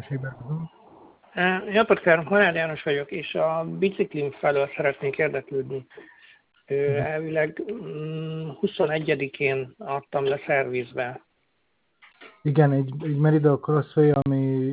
beruházunk. Napot kívánok, Horváth János vagyok, és a biciklim felől szeretnék érdeklődni. Elvileg 21-én adtam le szervizbe. Igen, egy Merida Crossway, ami...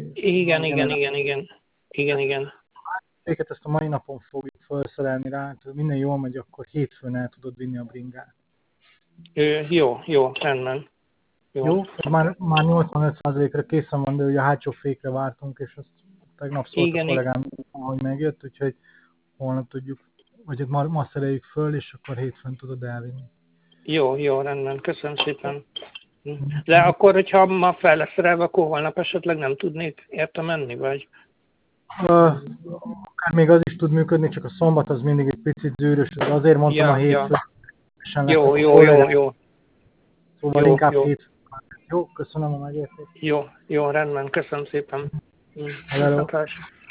Igen. Őket ezt a mai napon fogjuk felszerelni rá, tehát minden jól megy, akkor hétfőn el tudod vinni a bringát. Jó, rendben. Jó? Már 85%-ra készen van, de ugye a hátsó fékre vártunk, és azt tegnap szólt a kollégám, hogy megjött, úgyhogy holnap tudjuk, vagy ma szereljük föl, és akkor hétfőn tudod elvinni. Jó, rendben, köszönöm szépen. De akkor, hogyha ma fel lesz szerelve, akkor holnap esetleg nem tudnék érte menni, vagy? Akár még az is tud működni, csak a szombat az mindig egy picit zűrös, de azért mondtam a hétfőn. Jó. Szóval inkább hétfőn. Jó, köszönöm a megértést. Jó, rendben, köszönöm szépen. Hello.